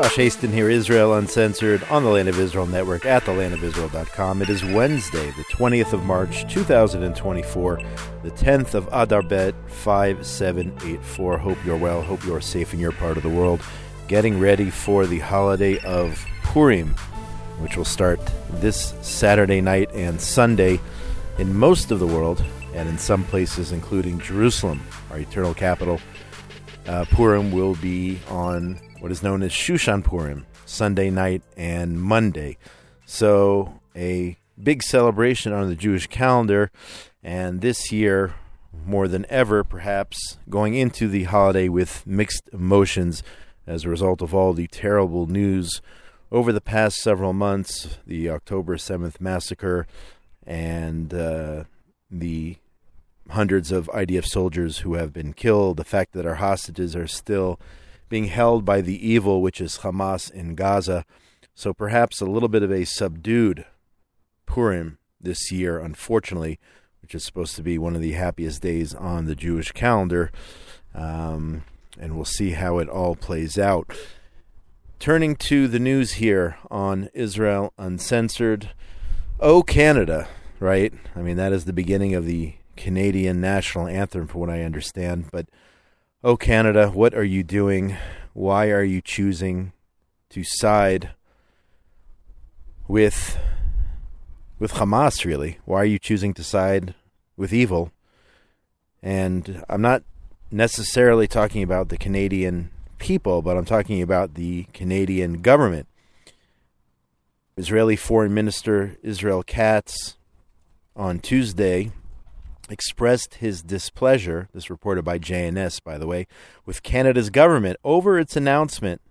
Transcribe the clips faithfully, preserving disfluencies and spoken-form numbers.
Josh Haston here, Israel Uncensored, on the Land of Israel Network at the land of israel dot com. It is Wednesday, the twentieth of March, two thousand twenty-four, the tenth of Adar Bet, five seven eight four. Hope you're well, hope you're safe in your part of the world. Getting ready for the holiday of Purim, which will start this Saturday night and Sunday in most of the world, and in some places, including Jerusalem, our eternal capital. Uh, Purim will be on what is known as Shushan Purim, Sunday night and Monday. So a big celebration on the Jewish calendar, and this year, more than ever, perhaps, going into the holiday with mixed emotions as a result of all the terrible news over the past several months, the October seventh massacre, and uh, the hundreds of I D F soldiers who have been killed, the fact that our hostages are still being held by the evil, which is Hamas in Gaza. So perhaps a little bit of a subdued Purim this year, unfortunately, which is supposed to be one of the happiest days on the Jewish calendar. Um, and we'll see how it all plays out. Turning to the news here on Israel Uncensored. Oh, Canada, right? I mean, that is the beginning of the Canadian national anthem, for what I understand. But, oh, Canada, what are you doing? Why are you choosing to side with with Hamas, really? Why are you choosing to side with evil? And I'm not necessarily talking about the Canadian people, but I'm talking about the Canadian government. Israeli Foreign Minister Israel Katz on Tuesday expressed his displeasure, this reported by J N S, by the way, with Canada's government over its announcement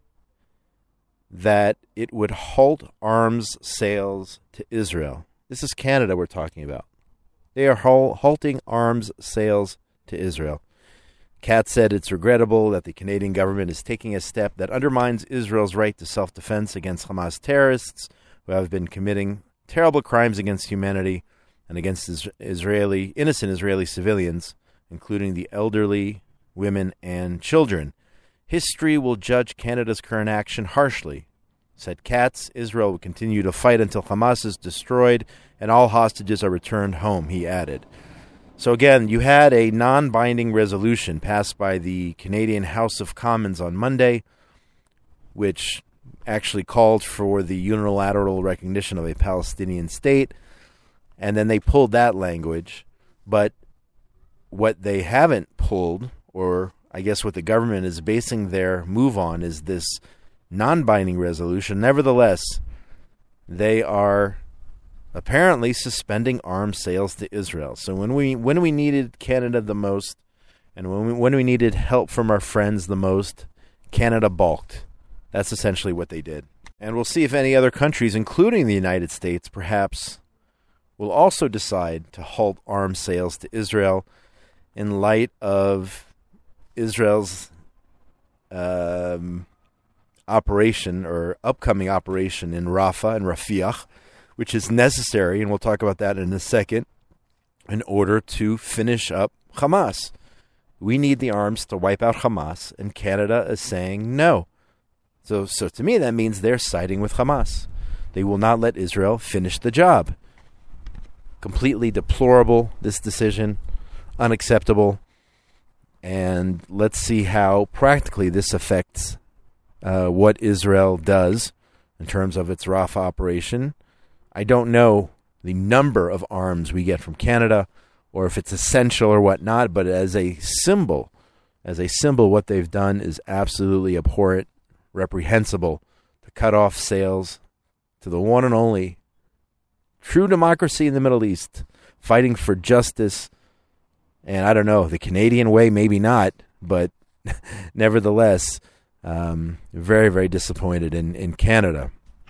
that it would halt arms sales to Israel. This is Canada we're talking about. They are halting arms sales to Israel. Katz said it's regrettable that the Canadian government is taking a step that undermines Israel's right to self-defense against Hamas terrorists who have been committing terrible crimes against humanity and against Israeli innocent Israeli civilians, including the elderly, women, and children. History will judge Canada's current action harshly, said Katz. Israel will continue to fight until Hamas is destroyed and all hostages are returned home, he added. So again, you had a non-binding resolution passed by the Canadian House of Commons on Monday, which actually called for the unilateral recognition of a Palestinian state. And then they pulled that language. But what they haven't pulled, or I guess what the government is basing their move on, is this non-binding resolution. Nevertheless, they are apparently suspending arms sales to Israel. So when we when we needed Canada the most, and when we, when we needed help from our friends the most, Canada balked. That's essentially what they did. And we'll see if any other countries, including the United States, perhaps will also decide to halt arms sales to Israel in light of Israel's um, operation or upcoming operation in Rafah and Rafiah, which is necessary, and we'll talk about that in a second, in order to finish up Hamas. We need the arms to wipe out Hamas, and Canada is saying no. So, so to me, that means they're siding with Hamas. They will not let Israel finish the job. Completely deplorable, this decision, unacceptable, and let's see how practically this affects uh, what Israel does in terms of its Rafah operation. I don't know the number of arms we get from Canada or if it's essential or whatnot, but as a symbol, as a symbol, what they've done is absolutely abhorrent, reprehensible, to cut off sales to the one and only true democracy in the Middle East, fighting for justice. And I don't know, the Canadian way, maybe not, but nevertheless, um, very, very disappointed in, in Canada.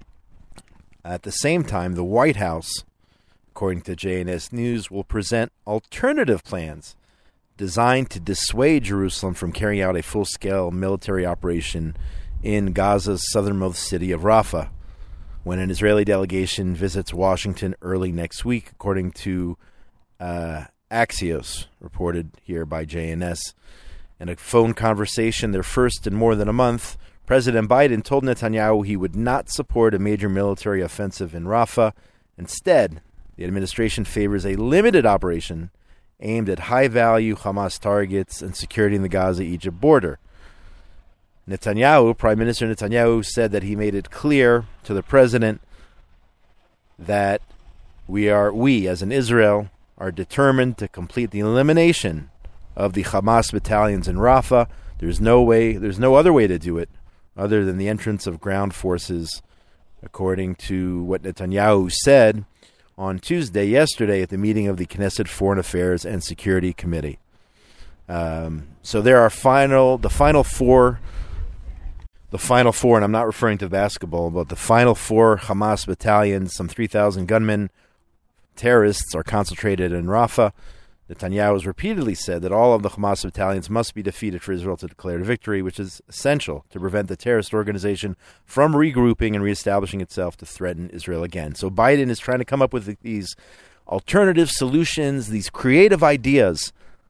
At the same time, the White House, according to J N S News, will present alternative plans designed to dissuade Jerusalem from carrying out a full-scale military operation in Gaza's southernmost city of Rafah, when an Israeli delegation visits Washington early next week, according to uh, Axios, reported here by J N S. In a phone conversation, their first in more than a month, President Biden told Netanyahu he would not support a major military offensive in Rafah. Instead, the administration favors a limited operation aimed at high-value Hamas targets and security in the Gaza-Egypt border. Netanyahu, Prime Minister Netanyahu, said that he made it clear to the president that we are, we as in Israel, are determined to complete the elimination of the Hamas battalions in Rafah. There's no way, there's no other way to do it other than the entrance of ground forces, according to what Netanyahu said on Tuesday, yesterday, at the meeting of the Knesset Foreign Affairs and Security Committee. Um, so there are final, the final four, the final four, and I'm not referring to basketball, but the final four Hamas battalions, some three thousand gunmen, terrorists, are concentrated in Rafah. Netanyahu has repeatedly said that all of the Hamas battalions must be defeated for Israel to declare victory, which is essential to prevent the terrorist organization from regrouping and reestablishing itself to threaten Israel again. So Biden is trying to come up with these alternative solutions, these creative ideas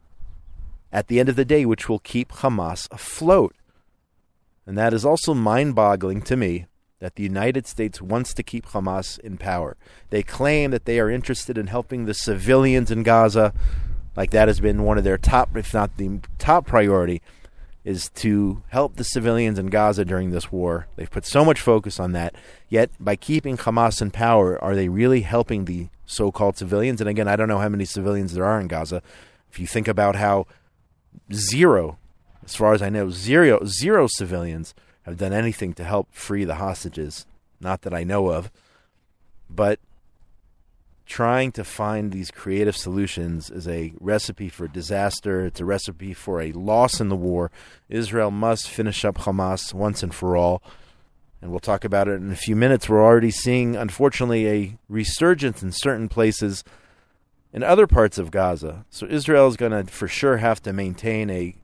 at the end of the day, which will keep Hamas afloat. And that is also mind-boggling to me, that the United States wants to keep Hamas in power. They claim that they are interested in helping the civilians in Gaza, like that has been one of their top, if not the top priority, is to help the civilians in Gaza during this war. They've put so much focus on that. Yet, by keeping Hamas in power, are they really helping the so-called civilians? And again, I don't know how many civilians there are in Gaza. If you think about how zero, as far as I know, zero, zero civilians have done anything to help free the hostages, not that I know of, but trying to find these creative solutions is a recipe for disaster. It's a recipe for a loss in the war. Israel must finish up Hamas once and for all, and we'll talk about it in a few minutes. We're already seeing, unfortunately, a resurgence in certain places in other parts of Gaza. So Israel is going to for sure have to maintain a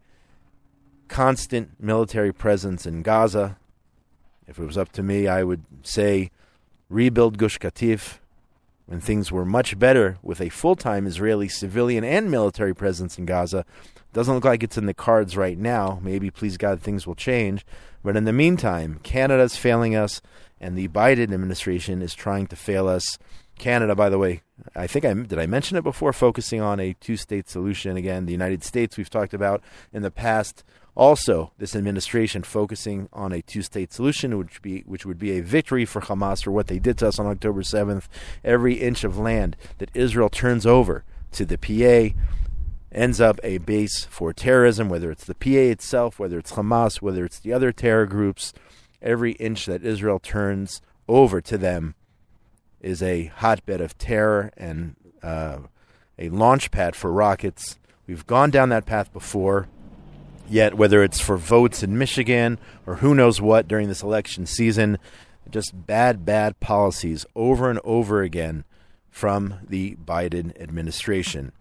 constant military presence in Gaza. If it was up to me, I would say rebuild Gush Katif when things were much better with a full-time Israeli civilian and military presence in Gaza. Doesn't look like it's in the cards right now. Maybe, please God, things will change. But in the meantime, Canada's failing us, and the Biden administration is trying to fail us. Canada, by the way, I think I did I mention it before, focusing on a two-state solution. Again, the United States we've talked about in the past. Also, this administration focusing on a two-state solution, which be which would be a victory for Hamas for what they did to us on October seventh. Every inch of land that Israel turns over to the P A ends up a base for terrorism, whether it's the P A itself, whether it's Hamas, whether it's the other terror groups. Every inch that Israel turns over to them is a hotbed of terror and uh, a launch pad for rockets. We've gone down that path before. Yet, whether it's for votes in Michigan or who knows what during this election season, just bad, bad policies over and over again from the Biden administration.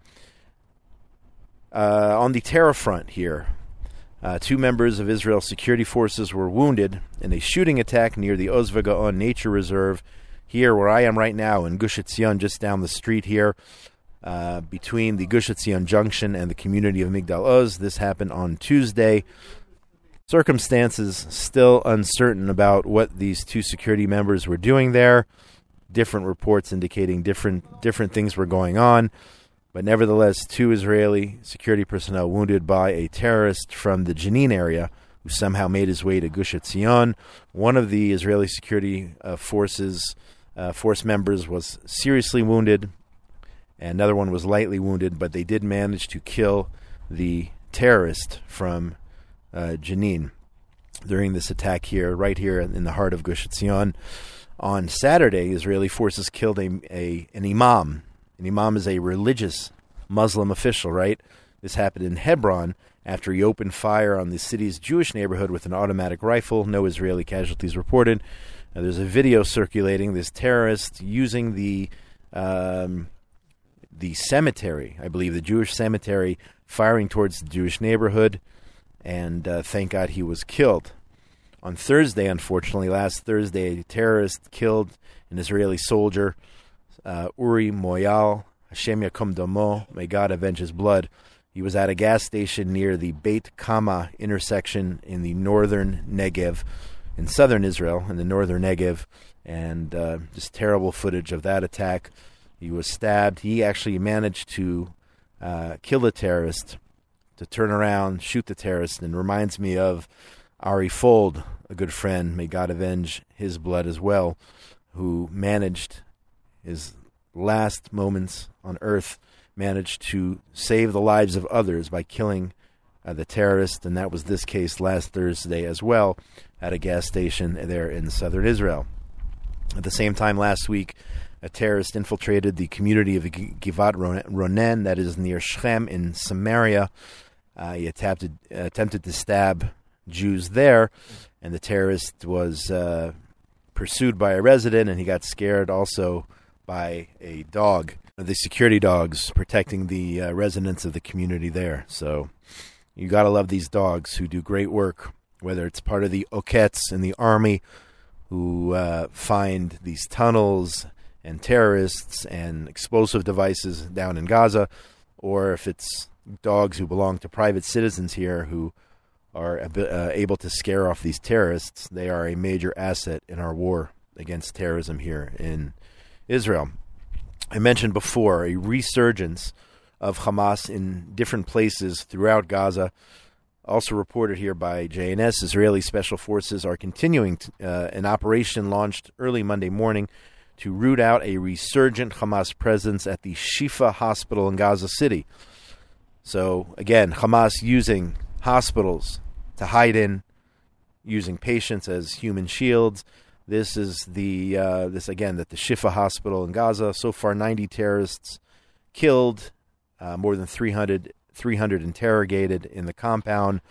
Uh, on the terror front here, uh, two members of Israel's security forces were wounded in a shooting attack near the Oz V'Gaon Nature Reserve here where I am right now in Gush Etzion, just down the street here. Uh, between the Gush Etzion Junction and the community of Migdal Oz. This happened on Tuesday. Circumstances still uncertain about what these two security members were doing there. Different reports indicating different different things were going on. But nevertheless, two Israeli security personnel wounded by a terrorist from the Jenin area who somehow made his way to Gush Etzion. One of the Israeli security uh, forces uh, force members was seriously wounded. And another one was lightly wounded, but they did manage to kill the terrorist from uh, Jenin during this attack here, right here in the heart of Gush Etzion. On Saturday, Israeli forces killed a, a an imam. An imam is a religious Muslim official, right? This happened in Hebron after he opened fire on the city's Jewish neighborhood with an automatic rifle. No Israeli casualties reported. Now, there's a video circulating. This terrorist using the... Um, the cemetery, I believe, the Jewish cemetery, firing towards the Jewish neighborhood, and uh, thank God he was killed. On Thursday, unfortunately, last Thursday, a terrorist killed an Israeli soldier, uh, Uri Moyal, Hashem Yakum Damo, may God avenge his blood. He was at a gas station near the Beit Kama intersection in the northern Negev, in southern Israel, in the northern Negev, and uh, just terrible footage of that attack. He was stabbed. He actually managed to uh, kill the terrorist, to turn around, shoot the terrorist, and reminds me of Ari Fold, a good friend, may God avenge his blood as well, who managed his last moments on earth, managed to save the lives of others by killing uh, the terrorist, and that was this case last Thursday as well at a gas station there in southern Israel. At the same time last week, a terrorist infiltrated the community of Givat Ronen, that is near Shechem in Samaria. Uh, he attempted, uh, attempted to stab Jews there, and the terrorist was uh, pursued by a resident, and he got scared also by a dog, the security dogs protecting the uh, residents of the community there. So you got to love these dogs who do great work, whether it's part of the Okets in the army who uh, find these tunnels and terrorists and explosive devices down in Gaza, or if it's dogs who belong to private citizens here who are uh, able to scare off these terrorists. They are a major asset in our war against terrorism here in Israel. I mentioned before a resurgence of Hamas in different places throughout Gaza. Also reported here by J N S, Israeli Special Forces are continuing to, uh, an operation launched early Monday morning to root out a resurgent Hamas presence at the Shifa hospital in Gaza City. So, again, Hamas using hospitals to hide in, using patients as human shields. This is the, uh, this again, that the Shifa hospital in Gaza, so far ninety terrorists killed, uh, more than three hundred, three hundred interrogated in the compound,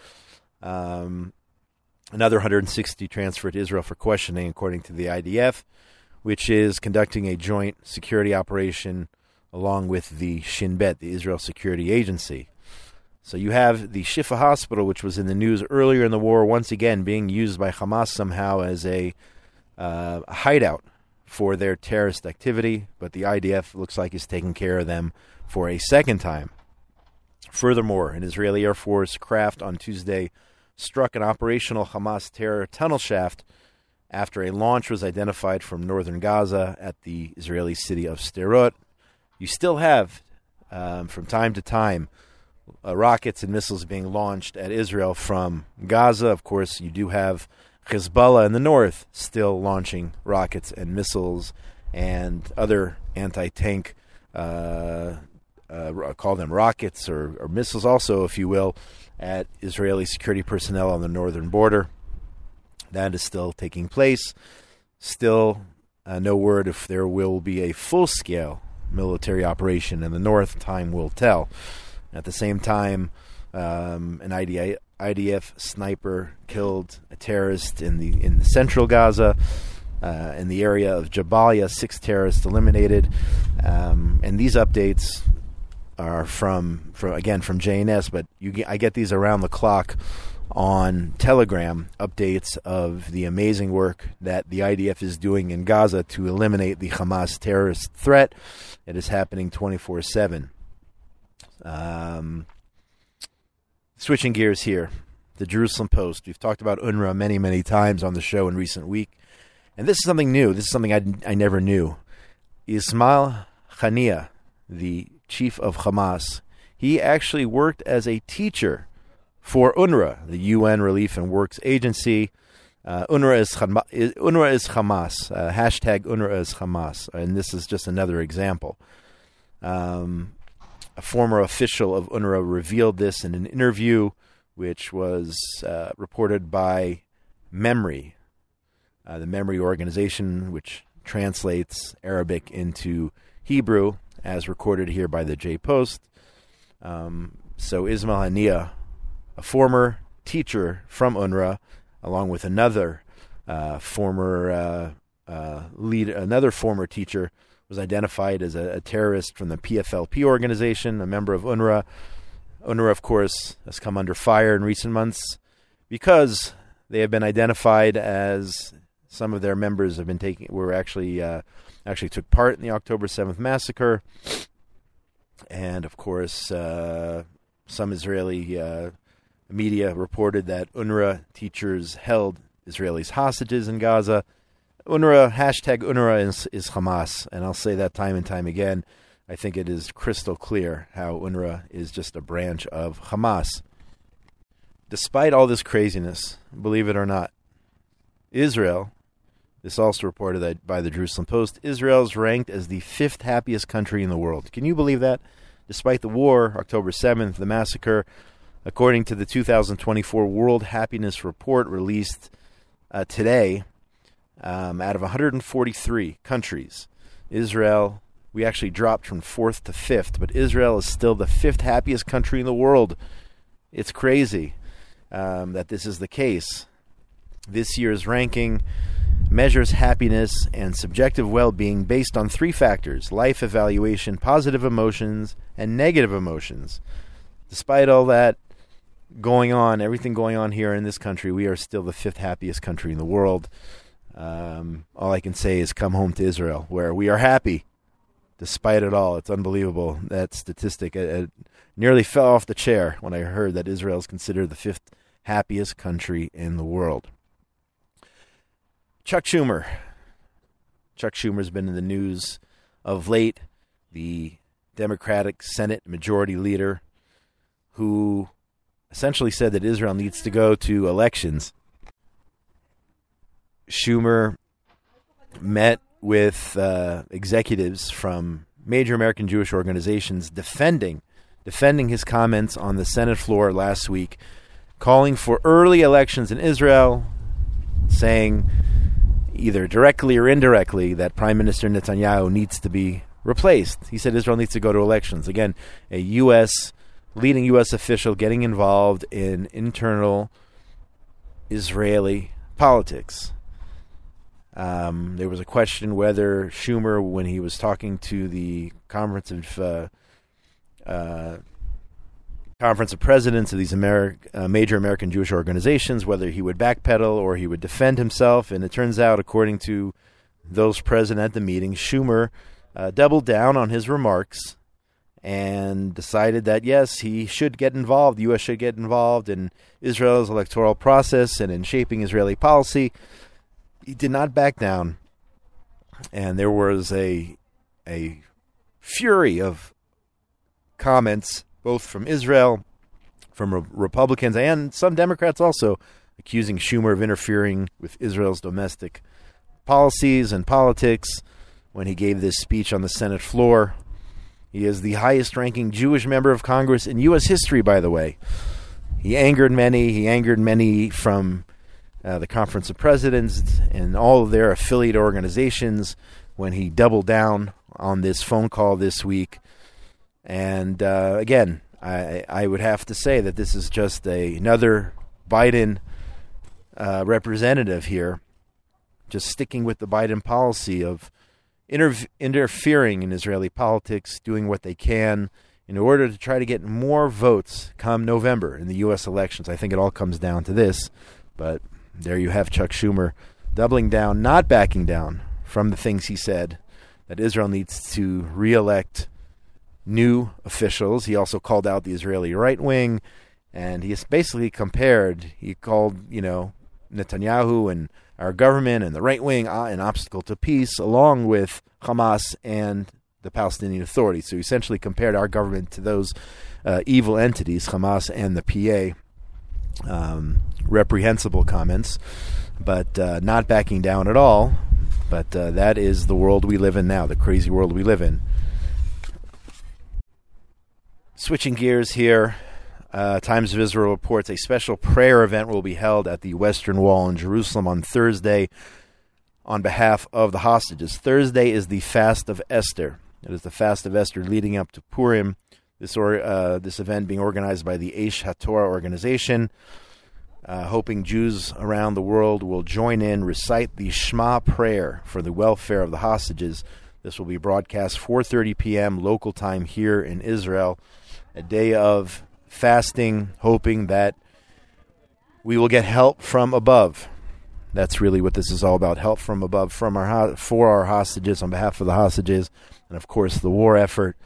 um, another one hundred sixty transferred to Israel for questioning, according to the I D F, which is conducting a joint security operation along with the Shin Bet, the Israel Security Agency. So you have the Shifa hospital, which was in the news earlier in the war, once again being used by Hamas somehow as a, uh, a hideout for their terrorist activity, but the I D F looks like is taking care of them for a second time. Furthermore, an Israeli Air Force craft on Tuesday struck an operational Hamas terror tunnel shaft after a launch was identified from northern Gaza at the Israeli city of Sderot. You still have, um, from time to time, uh, rockets and missiles being launched at Israel from Gaza. Of course, you do have Hezbollah in the north still launching rockets and missiles and other anti-tank, uh, uh, call them rockets or, or missiles also, if you will, at Israeli security personnel on the northern border. That is still taking place. Still uh, no word if there will be a full-scale military operation in the north. Time will tell. At the same time, um, an I D F sniper killed a terrorist in the in the central Gaza, uh, in the area of Jabalia. Six terrorists eliminated, um, and these updates are from, from again from J N S. But you get, I get these around the clock on Telegram, updates of the amazing work that the I D F is doing in Gaza to eliminate the Hamas terrorist threat. It is happening twenty-four seven. Um, switching gears here, the Jerusalem Post. We've talked about UNRWA many, many times on the show in recent week, and this is something new. This is something I, I never knew. Ismail Haniyeh, the chief of Hamas, he actually worked as a teacher for UNRWA, the U N Relief and Works Agency. Uh, UNRWA is Hamas. UNRWA is Hamas. Uh, hashtag UNRWA is Hamas. And this is just another example. Um, a former official of UNRWA revealed this in an interview, which was uh, reported by MEMRI, uh, the MEMRI organization, which translates Arabic into Hebrew, as recorded here by the J Post. Um, so Ismail Haniyeh, a former teacher from UNRWA, along with another uh, former uh, uh, lead, another former teacher, was identified as a, a terrorist from the P F L P organization, a member of UNRWA. UNRWA, of course, has come under fire in recent months because they have been identified as some of their members have been taking were actually uh, actually took part in the October seventh massacre, and of course. Uh, some Israeli uh, media reported that UNRWA teachers held Israelis hostages in Gaza. UNRWA, hashtag UNRWA is, is Hamas, and I'll say that time and time again. I think it is crystal clear how UNRWA is just a branch of Hamas. Despite all this craziness, believe it or not, Israel, this also reported by the Jerusalem Post, Israel is ranked as the fifth happiest country in the world. Can you believe that? Despite the war, October seventh, the massacre, according to the two thousand twenty-four World Happiness Report released uh, today, um, out of one hundred forty-three countries, Israel, we actually dropped from fourth to fifth, but Israel is still the fifth happiest country in the world. It's crazy um, that this is the case. This year's ranking measures happiness and subjective well-being based on three factors: life evaluation, positive emotions, and negative emotions. Despite all that going on, everything going on here in this country, we are still the fifth happiest country in the world. Um, all I can say is come home to Israel, where we are happy despite it all. It's unbelievable. That statistic it, it nearly fell off the chair when I heard that Israel is considered the fifth happiest country in the world. Chuck Schumer. Chuck Schumer's been in the news of late, the Democratic Senate Majority Leader who essentially said that Israel needs to go to elections. Schumer met with uh, executives from major American Jewish organizations defending defending his comments on the Senate floor last week, calling for early elections in Israel, saying either directly or indirectly that Prime Minister Netanyahu needs to be replaced. He said Israel needs to go to elections. Again, a U S leading U S official getting involved in internal Israeli politics. Um, there was a question whether Schumer, when he was talking to the conference of uh, uh, conference of presidents of these Ameri- uh, major American Jewish organizations, whether he would backpedal or he would defend himself. And it turns out, according to those present at the meeting, Schumer uh, doubled down on his remarks and decided that, yes, he should get involved, the U S should get involved in Israel's electoral process and in shaping Israeli policy. He did not back down, and there was a a fury of comments, both from Israel, from re- Republicans, and some Democrats also, accusing Schumer of interfering with Israel's domestic policies and politics when he gave this speech on the Senate floor. He is the highest-ranking Jewish member of Congress in U S history, by the way. He angered many. He angered many from Uh, the Conference of Presidents and all of their affiliate organizations when he doubled down on this phone call this week. And uh, again, I, I would have to say that this is just a, another Biden uh, representative here, just sticking with the Biden policy of inter- interfering in Israeli politics, doing what they can in order to try to get more votes come November in the U S elections. I think it all comes down to this, but there you have Chuck Schumer doubling down, not backing down from the things he said, that Israel needs to re-elect new officials. He also called out the Israeli right wing, and he has basically compared, he called, you know, Netanyahu and our government and the right wing an obstacle to peace, along with Hamas and the Palestinian Authority. So he essentially compared our government to those uh, evil entities, Hamas and the P A. Um, reprehensible comments, but uh, not backing down at all. But uh, that is the world we live in now, the crazy world we live in. Switching gears here, uh, Times of Israel reports a special prayer event will be held at the Western Wall in Jerusalem on Thursday on behalf of the hostages. Thursday is the Fast of Esther. It is the Fast of Esther leading up to Purim. This or uh, this event being organized by the Aish HaTorah organization, uh, hoping Jews around the world will join in, recite the Shema prayer for the welfare of the hostages. This will be broadcast four thirty p.m. local time here in Israel, a day of fasting, hoping that we will get help from above. That's really what this is all about, help from above from our for our hostages, on behalf of the hostages, and of course the war effort.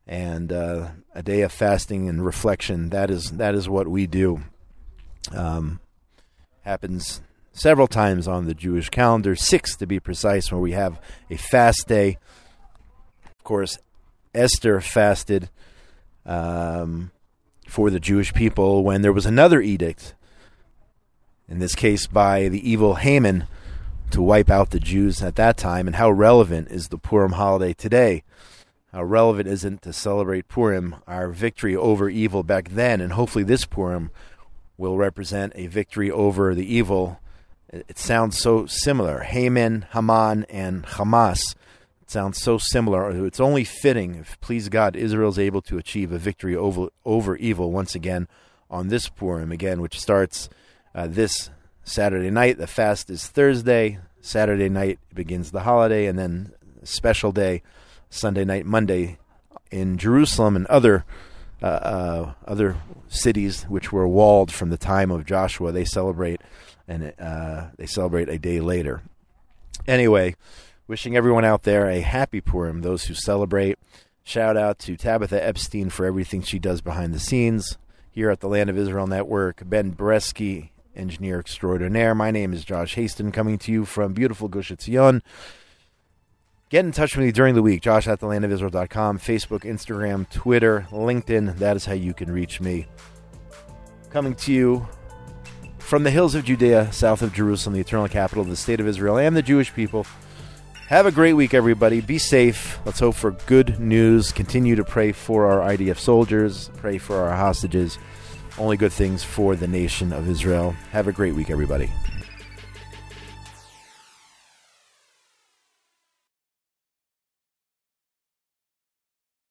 and uh, a day of fasting and reflection. That is that is what we do. Um, happens several times on the Jewish calendar, six to be precise, where we have a fast day. Of course, Esther fasted um, for the Jewish people when there was another edict, in this case by the evil Haman, to wipe out the Jews at that time. And how relevant is the Purim holiday today? How relevant is it to celebrate Purim, our victory over evil back then? And hopefully this Purim will represent a victory over the evil. It sounds so similar. Haman, Haman, and Hamas. It sounds so similar. It's only fitting, if, please God, Israel is able to achieve a victory over, over evil once again on this Purim, again, which starts uh, this Saturday night. The fast is Thursday. Saturday night begins the holiday, and then a special day, Sunday night, Monday, in Jerusalem and other uh, uh, other cities which were walled from the time of Joshua. They celebrate, and uh, they celebrate a day later. Anyway, wishing everyone out there a happy Purim. Those who celebrate, shout out to Tabitha Epstein for everything she does behind the scenes here at the Land of Israel Network. Ben Bresky, engineer extraordinaire. My name is Josh Haston, coming to you from beautiful Gush Etzion. Get in touch with me during the week, josh at the land of israel dot com, Facebook, Instagram, Twitter, LinkedIn. That is how you can reach me. Coming to you from the hills of Judea, south of Jerusalem, the eternal capital of the state of Israel and the Jewish people. Have a great week, everybody. Be safe. Let's hope for good news. Continue to pray for our I D F soldiers. Pray for our hostages. Only good things for the nation of Israel. Have a great week, everybody.